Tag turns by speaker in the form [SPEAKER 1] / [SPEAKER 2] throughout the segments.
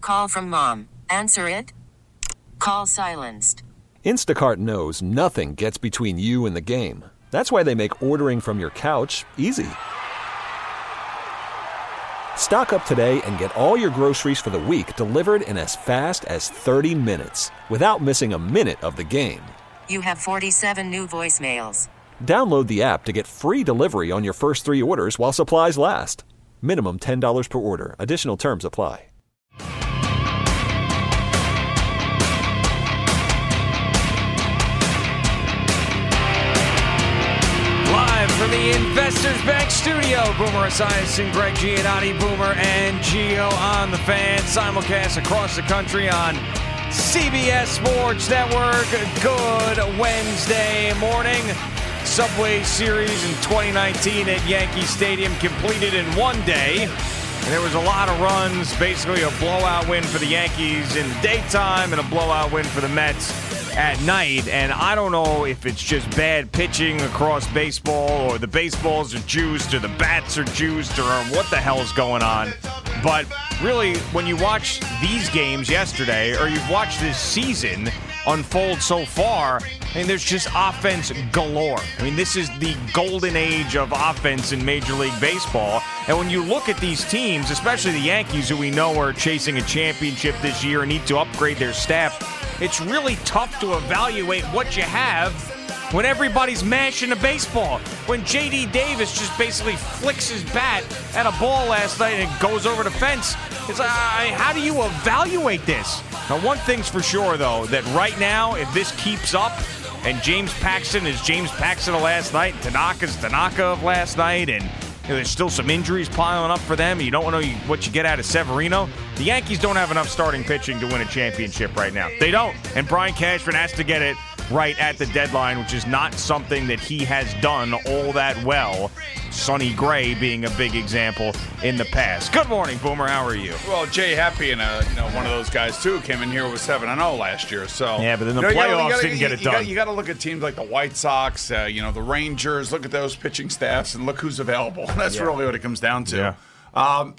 [SPEAKER 1] Call from mom. Answer it. Call silenced.
[SPEAKER 2] Instacart knows nothing gets between you and the game. That's why they make ordering from your couch easy. Stock up today and get all your groceries for the week delivered in as fast as 30 minutes without missing a minute of the game.
[SPEAKER 1] You have 47 new voicemails.
[SPEAKER 2] Download the app to get free delivery on your first 3 orders while supplies last. Minimum $10 per order. Additional terms apply.
[SPEAKER 3] From the Investors Bank studio, Boomer Esiason, Greg Giannotti, Boomer and Gio on the Fan, simulcast across the country on CBS Sports Network. Good Wednesday morning. Subway Series in 2019 at Yankee Stadium completed in one day. And there was a lot of runs, basically a blowout win for the Yankees in the daytime and a blowout win for the Mets at night. And I don't know if it's just bad pitching across baseball or the baseballs are juiced or the bats are juiced or what the hell is going on. But really, when you watch these games yesterday or you've watched this season unfold so far, I mean, there's just offense galore. I mean, this is the golden age of offense in Major League Baseball. And when you look at these teams, especially the Yankees, who we know are chasing a championship this year and need to upgrade their staff, it's really tough to evaluate what you have when everybody's mashing a baseball. When J.D. Davis just basically flicks his bat at a ball last night and it goes over the fence. It's like, how do you evaluate this? Now, one thing's for sure, though, that right now, if this keeps up, and James Paxton is James Paxton of last night, and Tanaka's Tanaka of last night, and there's still some injuries piling up for them. You don't know what you get out of Severino. The Yankees don't have enough starting pitching to win a championship right now. They don't. And Brian Cashman has to get it right at the deadline, which is not something that he has done all that well. Sonny Gray being a big example in the past. Good morning, Boomer. How are you?
[SPEAKER 4] Well, Jay Happy and one of those guys too came in here with 7-0 last year. So
[SPEAKER 3] yeah, but then the playoffs didn't get it done.
[SPEAKER 4] You got to look at teams like the White Sox, the Rangers. Look at those pitching staffs and look who's available. That's really what it comes down to.
[SPEAKER 3] Yeah.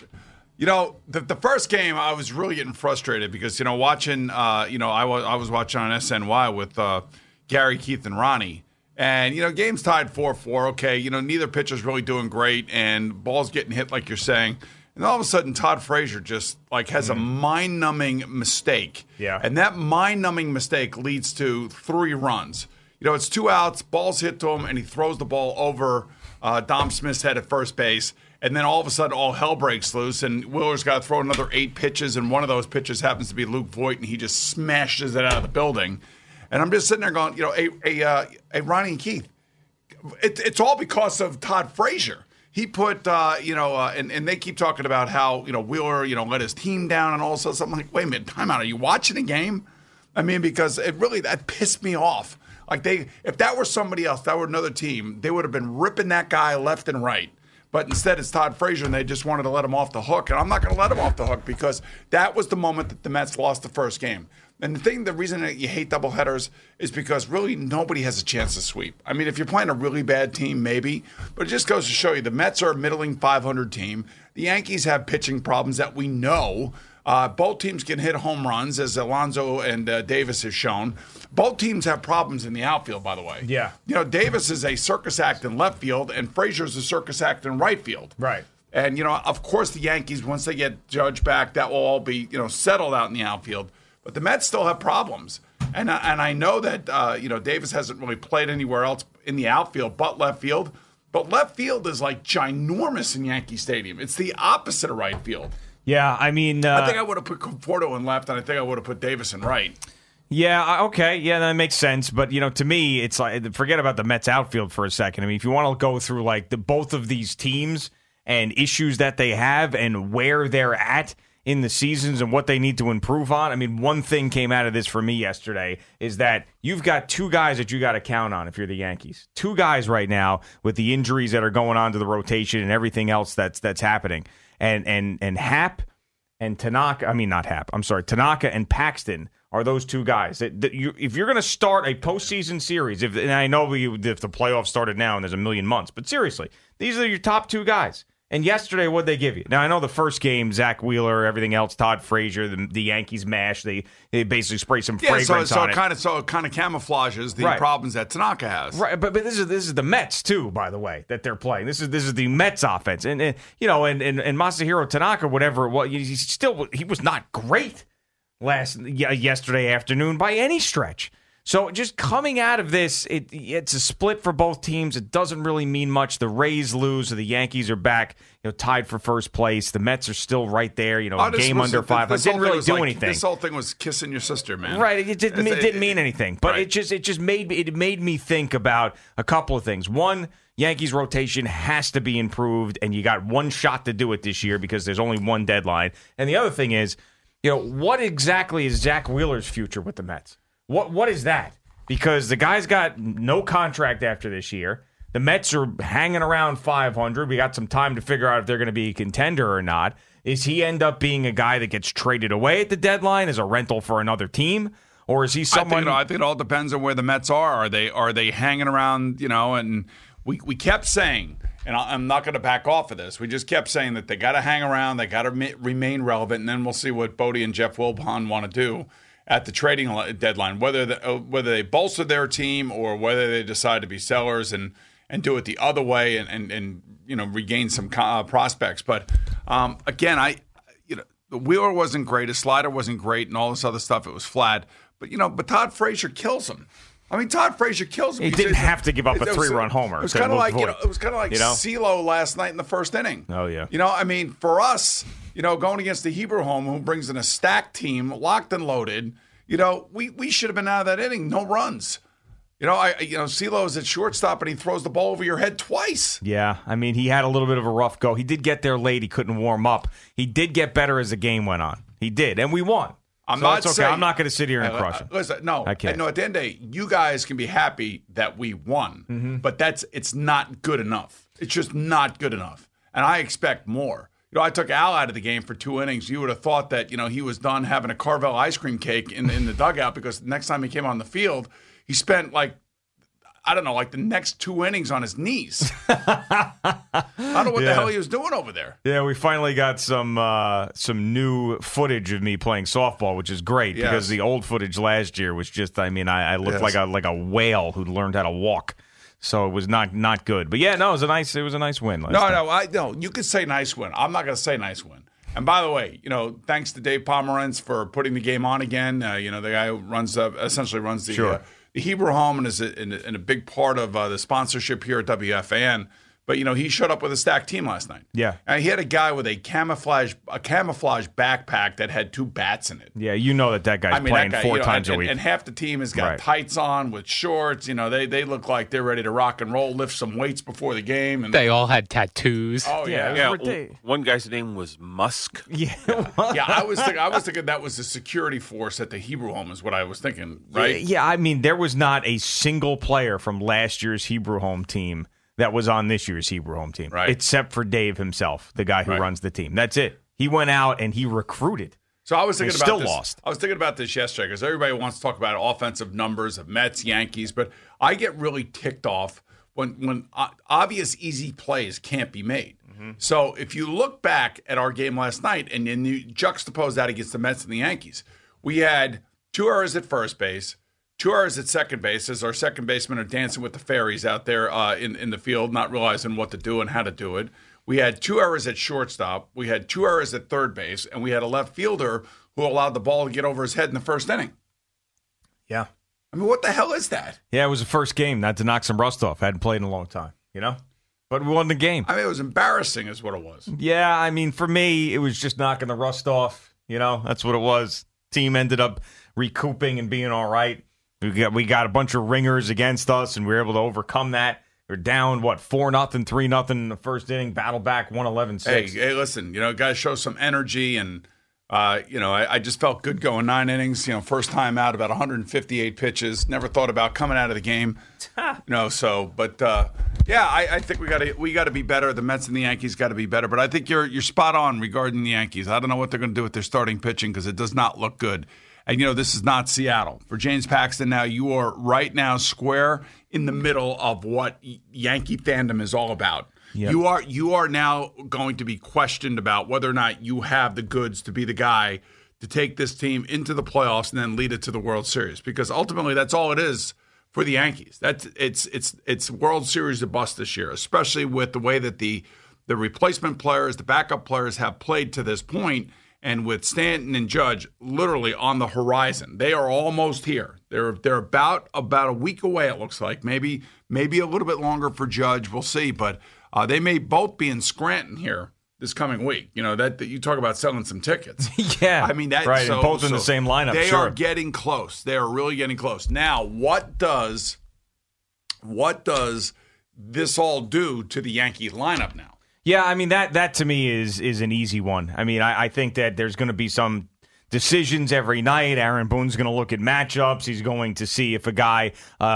[SPEAKER 4] The first game I was really getting frustrated because watching I was watching on SNY with Gary, Keith, and Ronnie. And, game's tied 4-4. Okay, neither pitcher's really doing great, and ball's getting hit like you're saying. And all of a sudden, Todd Frazier just, has a mind-numbing mistake.
[SPEAKER 3] Yeah.
[SPEAKER 4] And that mind-numbing mistake leads to 3 runs. It's 2 outs, ball's hit to him, and he throws the ball over Dom Smith's head at first base. And then all of a sudden, all hell breaks loose, and Wheeler's got to throw another 8 pitches, and one of those pitches happens to be Luke Voit, and he just smashes it out of the building. And I'm just sitting there going, hey, Ronnie and Keith, it's all because of Todd Frazier. He put, and they keep talking about how, Wheeler, let his team down and all this stuff. I'm like, wait a minute, time out. Are you watching a game? I mean, because that pissed me off. If that were somebody else, that were another team, they would have been ripping that guy left and right. But instead, it's Todd Frazier, and they just wanted to let him off the hook. And I'm not going to let him off the hook because that was the moment that the Mets lost the first game. And the reason that you hate doubleheaders is because really nobody has a chance to sweep. I mean, if you're playing a really bad team, maybe. But it just goes to show you the Mets are a middling 500 team. The Yankees have pitching problems that we know. Both teams can hit home runs, as Alonso and Davis have shown. Both teams have problems in the outfield, by the way.
[SPEAKER 3] Yeah.
[SPEAKER 4] Davis is a circus act in left field, and Frazier's a circus act in right field.
[SPEAKER 3] Right.
[SPEAKER 4] And, of course, the Yankees, once they get Judge back, that will all be, settled out in the outfield. But the Mets still have problems. And I know that, Davis hasn't really played anywhere else in the outfield but left field. But left field is, ginormous in Yankee Stadium. It's the opposite of right field.
[SPEAKER 3] Yeah, I mean...
[SPEAKER 4] I think I would have put Conforto in left, and I think I would have put Davis in right.
[SPEAKER 3] Yeah, okay. Yeah, that makes sense. But, to me, it's like, forget about the Mets outfield for a second. I mean, if you want to go through, both of these teams and issues that they have and where they're at in the seasons and what they need to improve on, I mean, one thing came out of this for me yesterday is that you've got 2 guys that you got to count on if you're the Yankees. 2 guys right now with the injuries that are going on to the rotation and everything else that's happening. And Hap and Tanaka, I mean, not Hap, I'm sorry, Tanaka and Paxton are those 2 guys. If you're going to start a postseason series, and I know if the playoffs started now and there's a million months, but seriously, these are your top 2 guys. And yesterday, what'd they give you? Now, I know the first game, Zach Wheeler, everything else, Todd Frazier, the Yankees mash, they basically spray some fragrance on it.
[SPEAKER 4] So it kind of camouflages the problems that Tanaka has.
[SPEAKER 3] Right, but this is the Mets, too, by the way, that they're playing. This is the Mets offense. And Masahiro Tanaka, whatever it was, he was not great yesterday afternoon by any stretch. So just coming out of this, it's a split for both teams. It doesn't really mean much. The Rays lose, so the Yankees are back, tied for first place. The Mets are still right there, game under 5. It didn't really do anything.
[SPEAKER 4] This whole thing was kissing your sister, man.
[SPEAKER 3] Right. It didn't mean anything. But right. it just made me think about a couple of things. One, Yankees rotation has to be improved, and you got one shot to do it this year because there's only one deadline. And the other thing is, what exactly is Zach Wheeler's future with the Mets? What is that? Because the guy's got no contract after this year. The Mets are hanging around 500. We got some time to figure out if they're going to be a contender or not. Is he end up being a guy that gets traded away at the deadline as a rental for another team? Or is he someone...
[SPEAKER 4] I think it all depends on where the Mets are. Are they hanging around, and we kept saying, and I'm not going to back off of this, we just kept saying that they got to hang around, they got to remain relevant, and then we'll see what Bodie and Jeff Wilpon want to do at the trading deadline, whether they bolster their team or whether they decide to be sellers and do it the other way and regain some prospects. But again, the Wheeler wasn't great, his slider wasn't great, and all this other stuff. It was flat. But Todd Frazier kills him. I mean, Todd Frazier kills him.
[SPEAKER 3] He didn't have to give up a 3-run homer.
[SPEAKER 4] It was kind of like CeeLo last night in the first inning.
[SPEAKER 3] Oh yeah.
[SPEAKER 4] For us, going against the Hebrew home, who brings in a stacked team, locked and loaded, we should have been out of that inning. No runs. CeeLo is at shortstop and he throws the ball over your head twice.
[SPEAKER 3] Yeah, I mean, he had a little bit of a rough go. He did get there late. He couldn't warm up. He did get better as the game went on. He did, and we won. I'm not going to sit here and crush him.
[SPEAKER 4] Listen, no, I can't. At the end of the day, you guys can be happy that we won, but it's not good enough. It's just not good enough, and I expect more. I took Al out of the game for 2 innings. You would have thought that he was done having a Carvel ice cream cake in the dugout because the next time he came on the field, he spent the next 2 innings on his knees. I don't know what the hell he was doing over there.
[SPEAKER 3] Yeah, we finally got some new footage of me playing softball, which is great because the old footage last year was just, I looked like a whale who learned how to walk. So it was not good. But yeah, no, it was a nice win.
[SPEAKER 4] No, you could say nice win. I'm not going to say nice win. And by the way, thanks to Dave Pomerantz for putting the game on again. The guy who essentially runs the Hebrew home and is in a big part of the sponsorship here at WFAN. But, he showed up with a stacked team last night.
[SPEAKER 3] Yeah.
[SPEAKER 4] And he had a guy with a camouflage backpack that had 2 bats in it.
[SPEAKER 3] Yeah, that guy's playing 4 times a week.
[SPEAKER 4] And half the team has got tights on with shorts. They look like they're ready to rock and roll, lift some weights before the game. And
[SPEAKER 5] they all had tattoos.
[SPEAKER 4] Oh, yeah.
[SPEAKER 6] One guy's name was Musk.
[SPEAKER 3] Yeah.
[SPEAKER 4] I was thinking that was the security force at the Hebrew home is what I was thinking, right?
[SPEAKER 3] Yeah, I mean, there was not a single player from last year's Hebrew home team that was on this year's Hebrew home team, except for Dave himself, the guy who runs the team. That's it. He went out and he recruited.
[SPEAKER 4] So I was thinking about
[SPEAKER 3] still
[SPEAKER 4] this.
[SPEAKER 3] Lost.
[SPEAKER 4] I was thinking about this yesterday because everybody wants to talk about offensive numbers of Mets, Yankees, but I get really ticked off when obvious easy plays can't be made. Mm-hmm. So if you look back at our game last night and then you juxtapose that against the Mets and the Yankees, we had 2 errors at first base, 2 errors at second base as our second basemen are dancing with the fairies out there in the field, not realizing what to do and how to do it. We had 2 errors at shortstop. We had 2 errors at third base. And we had a left fielder who allowed the ball to get over his head in the first inning.
[SPEAKER 3] Yeah.
[SPEAKER 4] I mean, what the hell is that?
[SPEAKER 3] Yeah, it was the first game, not to knock some rust off. Hadn't played in a long time, But we won the game.
[SPEAKER 4] I mean, it was embarrassing is what it was.
[SPEAKER 3] Yeah, I mean, for me, it was just knocking the rust off. That's what it was. Team ended up recouping and being all right. We got a bunch of ringers against us, and we were able to overcome that. We're down, 4-0, 3-0 in the first inning, battle back, 1-11-6.
[SPEAKER 4] Hey, listen, guys show some energy, and, I just felt good going 9 innings, first time out, about 158 pitches. Never thought about coming out of the game, I think we got to be better. The Mets and the Yankees got to be better, but I think you're spot on regarding the Yankees. I don't know what they're going to do with their starting pitching because it does not look good. And, this is not Seattle. For James Paxton now, you are right now square in the middle of what Yankee fandom is all about.
[SPEAKER 3] Yep.
[SPEAKER 4] You are now going to be questioned about whether or not you have the goods to be the guy to take this team into the playoffs and then lead it to the World Series, because ultimately that's all it is for the Yankees. It's World Series or bust this year, especially with the way that the replacement players, the backup players have played to this point, and with Stanton and Judge literally on the horizon. They are almost here. They're about a week away, it looks like. Maybe a little bit longer for Judge. We'll see, but they may both be in Scranton here this coming week. You know, that you talk about selling some tickets.
[SPEAKER 3] Yeah.
[SPEAKER 4] I mean, that,
[SPEAKER 3] right,
[SPEAKER 4] so,
[SPEAKER 3] and both in the same lineup.
[SPEAKER 4] They
[SPEAKER 3] sure.
[SPEAKER 4] are getting close. They are really getting close. Now, what does this all do to the Yankee lineup now?
[SPEAKER 3] Yeah, I mean, that to me is an easy one. I mean, I think that there's going to be some decisions every night. Aaron Boone's going to look at matchups. He's going to see if a guy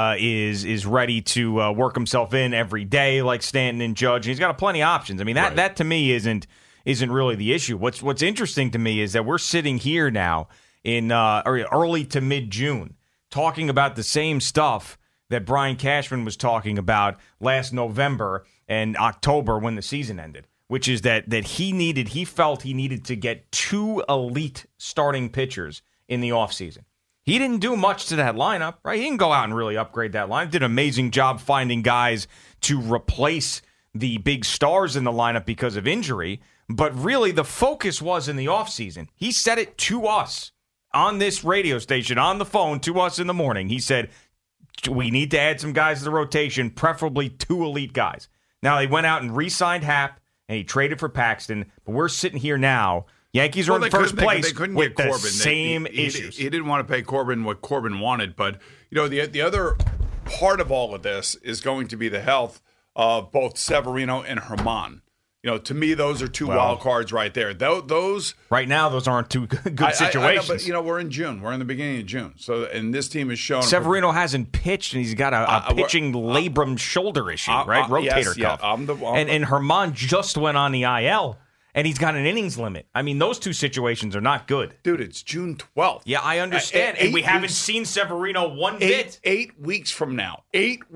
[SPEAKER 3] is ready to work himself in every day, like Stanton and Judge. He's got plenty of options. I mean, that to me isn't really the issue. What's interesting to me is that we're sitting here now in early to mid-June talking about the same stuff that Brian Cashman was talking about last November and October when the season ended, which is that he felt he needed to get 2 elite starting pitchers in the offseason. He didn't do much to that lineup, right? He didn't go out and really upgrade that lineup. Did an amazing job finding guys to replace the big stars in the lineup because of injury, but really the focus was in the offseason. He said it to us on this radio station, on the phone to us in the morning. He said, we need to add some guys to the rotation, preferably 2 elite guys. Now, he went out and re-signed Happ, and he traded for Paxton, but we're sitting here now. Yankees are in first place with the same issues.
[SPEAKER 4] He didn't want to pay Corbin what Corbin wanted, but you know the other part of all of this is going to be the health of both Severino and Herman. You know, to me, those are 2 wild cards right there. Those
[SPEAKER 3] right now, those aren't 2 good situations.
[SPEAKER 4] I know, but you know, we're in June. We're in the beginning of June. So, and this team has shown
[SPEAKER 3] Severino hasn't pitched, and he's got a pitching labrum shoulder issue, right? Rotator cuff.
[SPEAKER 4] Yeah,
[SPEAKER 3] and Herman just went on the IL, and he's got an innings limit. I mean, those 2 situations are not good.
[SPEAKER 4] Dude, it's June 12th.
[SPEAKER 3] Yeah, I understand. And we haven't seen Severino one bit.
[SPEAKER 4] 8 weeks from now,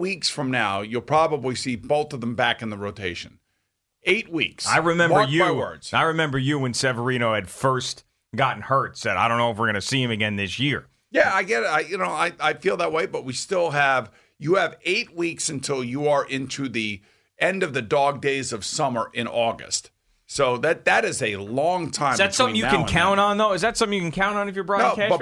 [SPEAKER 4] you'll probably see both of them back in the rotation. 8 weeks.
[SPEAKER 3] I remember
[SPEAKER 4] Mark
[SPEAKER 3] you.
[SPEAKER 4] my words.
[SPEAKER 3] I remember you when Severino had first gotten hurt. Said, "I don't know if we're going to see him again this year."
[SPEAKER 4] Yeah, I get it. I feel that way, but we still have. You have 8 weeks until you are into the end of the dog days of summer in August. So that is a long time.
[SPEAKER 3] Is that something you can count on, though? Is that something you can count on if you're Brian Cashman?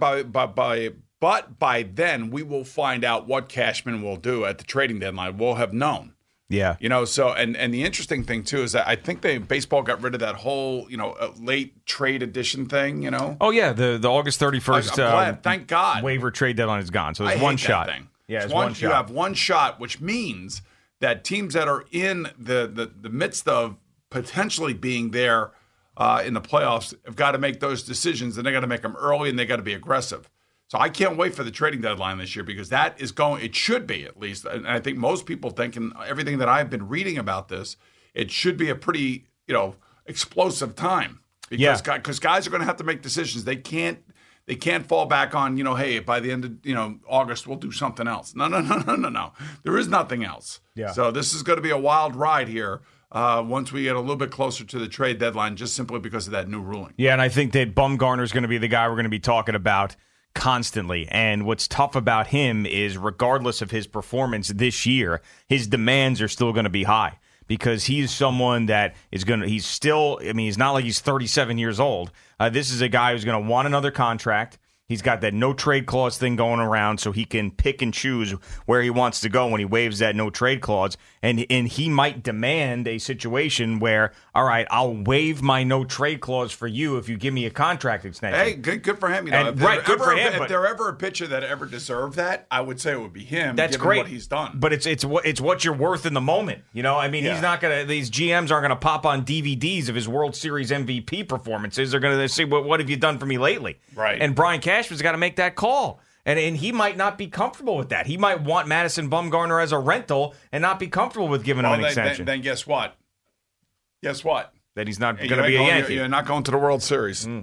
[SPEAKER 4] But by then we will find out what Cashman will do at the trading deadline. We'll have known.
[SPEAKER 3] Yeah.
[SPEAKER 4] You know, so and the interesting thing too is that I think baseball got rid of that whole, late trade edition thing, you know.
[SPEAKER 3] Oh yeah, the August 31st
[SPEAKER 4] I'm glad, thank God.
[SPEAKER 3] waiver trade deadline is gone. So it's one shot.
[SPEAKER 4] Thing.
[SPEAKER 3] Yeah, it's one shot.
[SPEAKER 4] You have one shot, which means that teams that are in the midst of potentially being there in the playoffs have got to make those decisions, and they got to make them early, and they got to be aggressive. So I can't wait for the trading deadline this year, because that is it should be, at least, and I think most people think, and everything that I've been reading about this, it should be a pretty, explosive time, because guys are going to have to make decisions. They can't fall back on, hey, by the end of, August, we'll do something else. No. There is nothing else.
[SPEAKER 3] Yeah.
[SPEAKER 4] So this is going to be a wild ride here once we get a little bit closer to the trade deadline, just simply because of that new ruling.
[SPEAKER 3] Yeah, and I think that Bumgarner is going to be the guy we're going to be talking about constantly. And what's tough about him is, regardless of his performance this year, his demands are still going to be high, because he's someone that is going to, he's not like he's 37 years old. This is a guy who's going to want another contract. He's got that no trade clause thing going around, so he can pick and choose where he wants to go when he waives that no trade clause. And he might demand a situation where, all right, I'll waive my no trade clause for you if you give me a contract extension.
[SPEAKER 4] Hey, good for him.
[SPEAKER 3] Good for him.
[SPEAKER 4] If there ever a pitcher that ever deserved that, I would say it would be him.
[SPEAKER 3] That's
[SPEAKER 4] given
[SPEAKER 3] great.
[SPEAKER 4] What he's done.
[SPEAKER 3] But it's what you're worth in the moment. He's not gonna. These GMs aren't gonna pop on DVDs of his World Series MVP performances. They're gonna say, what have you done for me lately?
[SPEAKER 4] Right.
[SPEAKER 3] And Brian Cashman's got to make that call. And he might not be comfortable with that. He might want Madison Bumgarner as a rental and not be comfortable with giving him an extension.
[SPEAKER 4] Then guess what?
[SPEAKER 3] That he's not going to be a Yankee.
[SPEAKER 4] You're not going to the World Series.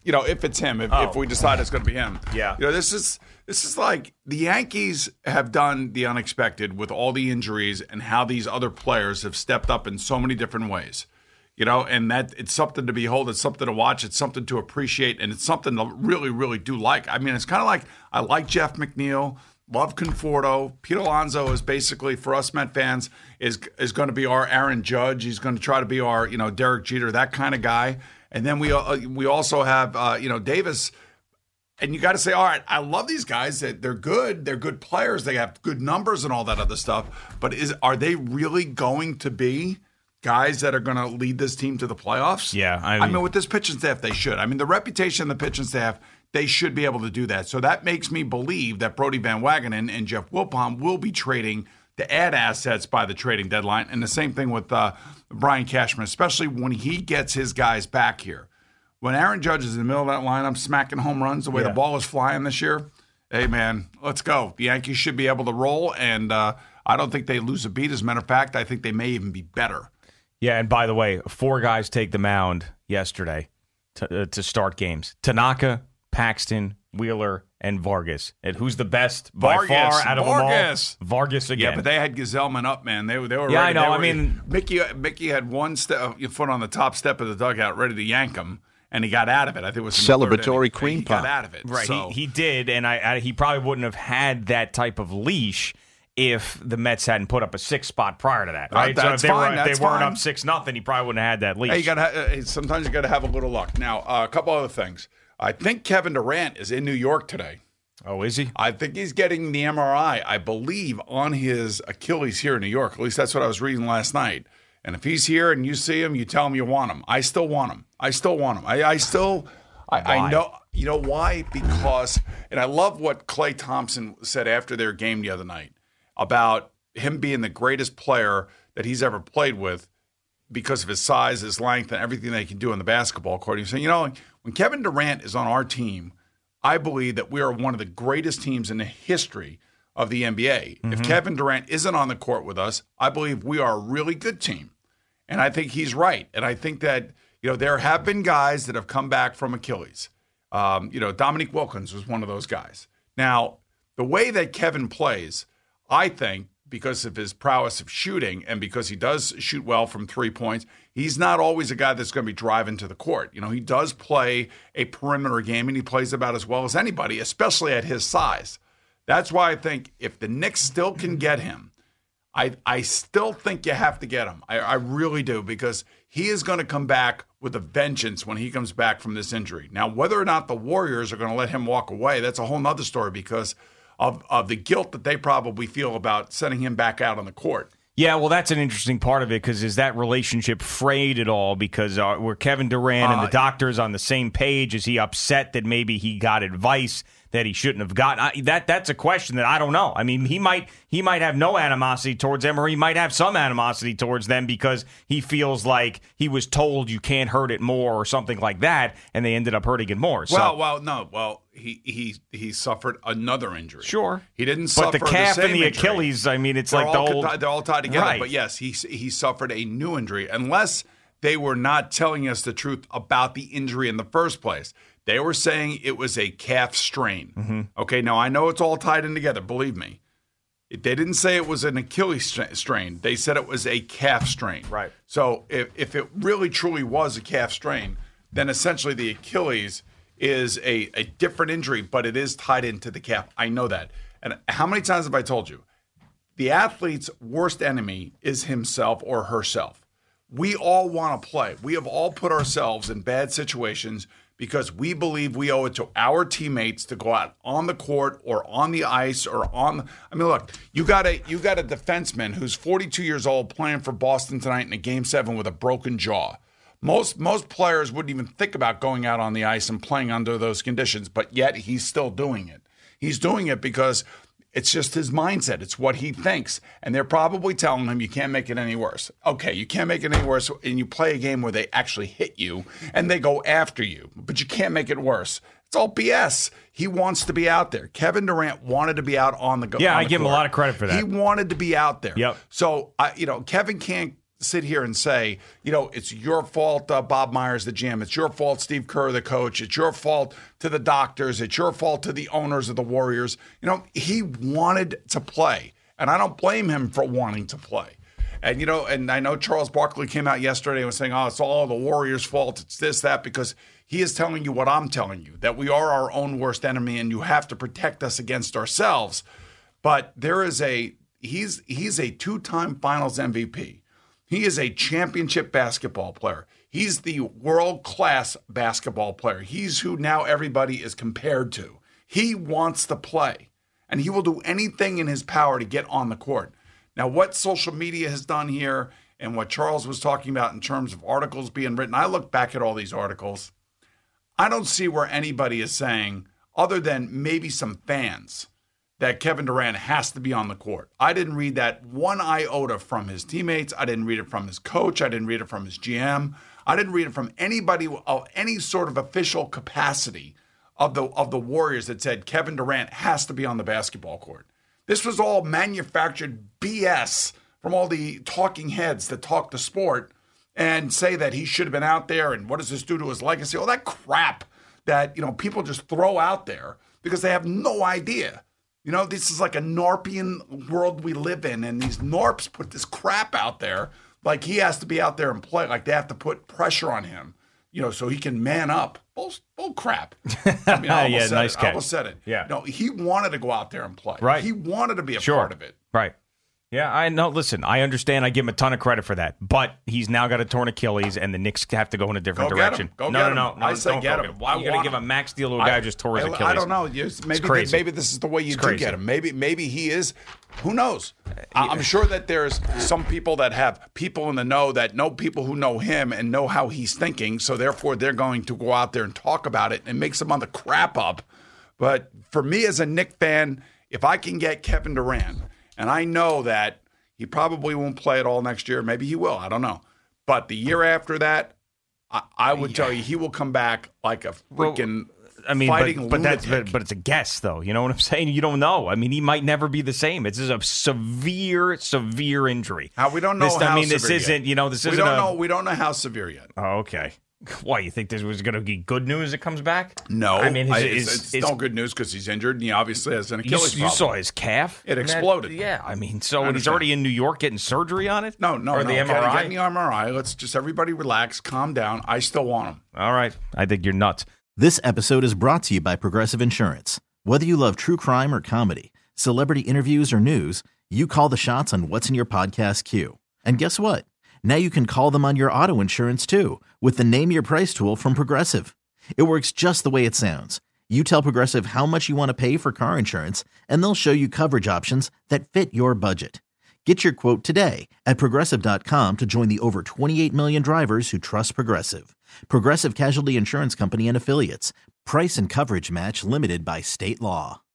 [SPEAKER 4] if it's him, if we decide it's going to be him.
[SPEAKER 3] Yeah.
[SPEAKER 4] This is like the Yankees have done the unexpected with all the injuries and how these other players have stepped up in so many different ways. And that it's something to behold, it's something to watch, it's something to appreciate, and it's something to really, really do like. I mean, it's kind of like I like Jeff McNeil, love Conforto. Pete Alonso is basically, for us Met fans, is going to be our Aaron Judge. He's going to try to be our, Derek Jeter, that kind of guy. And then we also have, Davis. And you got to say, all right, I love these guys. They're good. They're good players. They have good numbers and all that other stuff. But are they really going to be guys that are going to lead this team to the playoffs?
[SPEAKER 3] Yeah.
[SPEAKER 4] I mean, with this pitching staff, they should. I mean, the reputation of the pitching staff, they should be able to do that. So that makes me believe that Brodie Van Wagenen and Jeff Wilpon will be trading to add assets by the trading deadline. And the same thing with Brian Cashman, especially when he gets his guys back here. When Aaron Judge is in the middle of that lineup smacking home runs the way the ball is flying this year, hey, man, let's go. The Yankees should be able to roll, and I don't think they lose a beat. As a matter of fact, I think they may even be better.
[SPEAKER 3] Yeah, and by the way, 4 guys take the mound yesterday to start games. Tanaka, Paxton, Wheeler, and Vargas. And who's the best by far out of them all? Vargas again.
[SPEAKER 4] Yeah, but they had Gazelman up, man. They were ready.
[SPEAKER 3] Yeah, I know.
[SPEAKER 4] Mickey had one foot on the top step of the dugout ready to yank him. And he got out of it. I think it was
[SPEAKER 5] celebratory cream pie.
[SPEAKER 4] He got out of it.
[SPEAKER 3] Right,
[SPEAKER 4] so.
[SPEAKER 3] he did, and he probably wouldn't have had that type of leash if the Mets hadn't put up a 6 spot prior to that. Right,
[SPEAKER 4] that's
[SPEAKER 3] so if
[SPEAKER 4] fine.
[SPEAKER 3] they weren't up 6-0, he probably wouldn't have had that leash.
[SPEAKER 4] Hey, sometimes you got to have a little luck. Now, a couple other things. I think Kevin Durant is in New York today.
[SPEAKER 3] Oh, is he?
[SPEAKER 4] I think he's getting the MRI, I believe, on his Achilles here in New York. At least that's what I was reading last night. And if he's here and you see him, you tell him you want him. I still want him. I know. You know why? Because, and I love what Klay Thompson said after their game the other night about him being the greatest player that he's ever played with because of his size, his length, and everything they can do on the basketball court. He's saying, when Kevin Durant is on our team, I believe that we are one of the greatest teams in the history of the NBA. Mm-hmm. If Kevin Durant isn't on the court with us, I believe we are a really good team. And I think he's right. And I think that, there have been guys that have come back from Achilles. Dominique Wilkins was one of those guys. Now, the way that Kevin plays, I think, because of his prowess of shooting and because he does shoot well from 3 points, he's not always a guy that's going to be driving to the court. He does play a perimeter game, and he plays about as well as anybody, especially at his size. That's why I think if the Knicks still can get him, I still think you have to get him. I really do, because he is going to come back with a vengeance when he comes back from this injury. Now, whether or not the Warriors are going to let him walk away, that's a whole nother story because of the guilt that they probably feel about sending him back out on the court.
[SPEAKER 3] Yeah, well, that's an interesting part of it, because is that relationship frayed at all? Because were Kevin Durant and the doctors on the same page? Is he upset that maybe he got advice that he shouldn't have gotten? That's a question that I don't know. I mean, he might have no animosity towards them, or he might have some animosity towards them because he feels like he was told you can't hurt it more or something like that, and they ended up hurting it more. He suffered another injury. Sure,
[SPEAKER 4] he didn't suffer
[SPEAKER 3] the calf
[SPEAKER 4] the same
[SPEAKER 3] and the
[SPEAKER 4] injury.
[SPEAKER 3] Achilles. I mean, it's
[SPEAKER 4] they're
[SPEAKER 3] like
[SPEAKER 4] they're all tied together.
[SPEAKER 3] Right.
[SPEAKER 4] But yes, he suffered a new injury, unless they were not telling us the truth about the injury in the first place. They were saying it was a calf strain. Mm-hmm. Okay, now I know it's all tied in together, believe me. They didn't say it was an Achilles strain. They said it was a calf strain.
[SPEAKER 3] Right.
[SPEAKER 4] So if it really truly was a calf strain, then essentially the Achilles is a different injury, but it is tied into the calf. I know that. And how many times have I told you? The athlete's worst enemy is himself or herself. We all want to play. We have all put ourselves in bad situations because we believe we owe it to our teammates to go out on the court or on the ice or on. I mean, look, you got a defenseman who's 42 years old playing for Boston tonight in a Game 7 with a broken jaw. Most players wouldn't even think about going out on the ice and playing under those conditions, but yet he's still doing it. He's doing it because it's just his mindset. It's what he thinks. And they're probably telling him you can't make it any worse. Okay, you can't make it any worse, and you play a game where they actually hit you and they go after you, but you can't make it worse. It's all BS. He wants to be out there. Kevin Durant wanted to be out on the go.
[SPEAKER 3] Yeah, I give him a lot of credit for that.
[SPEAKER 4] He wanted to be out there.
[SPEAKER 3] Yep.
[SPEAKER 4] So, Kevin can't sit here and say, it's your fault, Bob Myers, the GM. It's your fault, Steve Kerr, the coach. It's your fault to the doctors. It's your fault to the owners of the Warriors. He wanted to play, and I don't blame him for wanting to play. And, and I know Charles Barkley came out yesterday and was saying, it's all the Warriors' fault. It's this, that, because he is telling you what I'm telling you, that we are our own worst enemy and you have to protect us against ourselves. But there is he's a two-time finals MVP. He is a championship basketball player. He's the world-class basketball player. He's who now everybody is compared to. He wants to play, and he will do anything in his power to get on the court. Now, what social media has done here and what Charles was talking about in terms of articles being written, I look back at all these articles. I don't see where anybody is saying, other than maybe some fans, that Kevin Durant has to be on the court. I didn't read that one iota from his teammates. I didn't read it from his coach. I didn't read it from his GM. I didn't read it from anybody of any sort of official capacity of the Warriors that said Kevin Durant has to be on the basketball court. This was all manufactured BS from all the talking heads that talk the sport and say that he should have been out there and what does this do to his legacy? All that crap that people just throw out there because they have no idea. This is like a Norpian world we live in, and these Norps put this crap out there like he has to be out there and play, like they have to put pressure on him, so he can man up. Bull crap. I mean, I almost said it.
[SPEAKER 3] Yeah.
[SPEAKER 4] No, he wanted to go out there and play.
[SPEAKER 3] Right.
[SPEAKER 4] He wanted to be a part of it.
[SPEAKER 3] Right. Yeah, I know. Listen, I understand. I give him a ton of credit for that. But he's now got a torn Achilles, and the Knicks have to go in a different direction.
[SPEAKER 4] No. I say get him.
[SPEAKER 3] Why are you going to give a max deal to a guy who just tore his Achilles?
[SPEAKER 4] I don't know. Maybe this is the way you do get him. Maybe he is. Who knows? I'm sure that there's some people that have people in the know that know people who know him and know how he's thinking, so therefore they're going to go out there and talk about it and make some other crap up. But for me as a Knicks fan, if I can get Kevin Durant, and I know that he probably won't play at all next year. Maybe he will. I don't know. But the year after that, I would tell you he will come back like a freaking fighting lunatic.
[SPEAKER 3] But it's a guess, though. You know what I'm saying? You don't know. I mean, he might never be the same. It's just a severe injury.
[SPEAKER 4] We don't know how severe
[SPEAKER 3] this isn't.
[SPEAKER 4] Yet.
[SPEAKER 3] This isn't.
[SPEAKER 4] We don't know how severe yet.
[SPEAKER 3] Oh, okay. Why, you think this was going to be good news that comes back?
[SPEAKER 4] No. I mean, it's no good news because he's injured and he obviously has an Achilles problem.
[SPEAKER 3] You saw his calf?
[SPEAKER 4] It exploded.
[SPEAKER 3] Yeah, I mean, so he's already in New York getting surgery on it?
[SPEAKER 4] No.
[SPEAKER 3] Or the MRI?
[SPEAKER 4] Getting the MRI. Let's just everybody relax, calm down. I still want him.
[SPEAKER 3] All right. I think you're nuts.
[SPEAKER 5] This episode is brought to you by Progressive Insurance. Whether you love true crime or comedy, celebrity interviews or news, you call the shots on what's in your podcast queue. And guess what? Now you can call them on your auto insurance, too, with the Name Your Price tool from Progressive. It works just the way it sounds. You tell Progressive how much you want to pay for car insurance, and they'll show you coverage options that fit your budget. Get your quote today at Progressive.com to join the over 28 million drivers who trust Progressive. Progressive Casualty Insurance Company and Affiliates. Price and coverage match limited by state law.